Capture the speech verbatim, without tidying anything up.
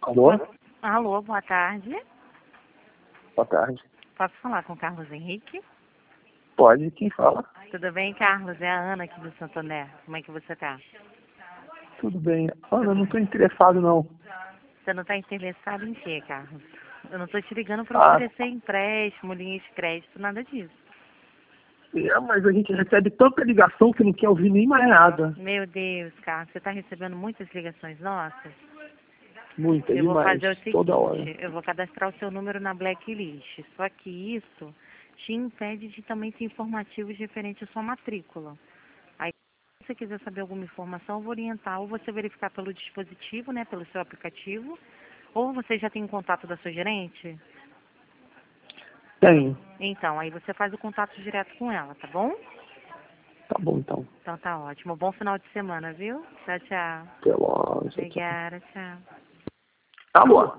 Alô? Alô, boa tarde. Boa tarde. Posso falar com o Carlos Henrique? Pode, quem fala? Tudo bem, Carlos? É a Ana aqui do Santo André. Como é que você tá? Tudo bem. Ana, eu não estou interessado, não. Você não está interessado em quê, Carlos? Eu não estou te ligando para Ah, oferecer empréstimo, linha de crédito, nada disso. é, mas a gente recebe tanta ligação que não quer ouvir nem mais nada. Meu Deus, Carlos, você está recebendo muitas ligações nossas? Muita, Eu vou demais. fazer o Toda hora. seguinte, eu vou cadastrar o seu número na blacklist. Só que isso te impede de também ter informativos referentes à sua matrícula. Aí, se você quiser saber alguma informação, eu vou orientar ou você verificar pelo dispositivo, né, pelo seu aplicativo, ou você já tem um contato da sua gerente? Tenho. Então, aí você faz o contato direto com ela, tá bom? Tá bom, então. Então tá ótimo. Bom final de semana, viu? Tchau, tchau. Até logo. Tchau, tchau. Obrigada, tchau. Alô?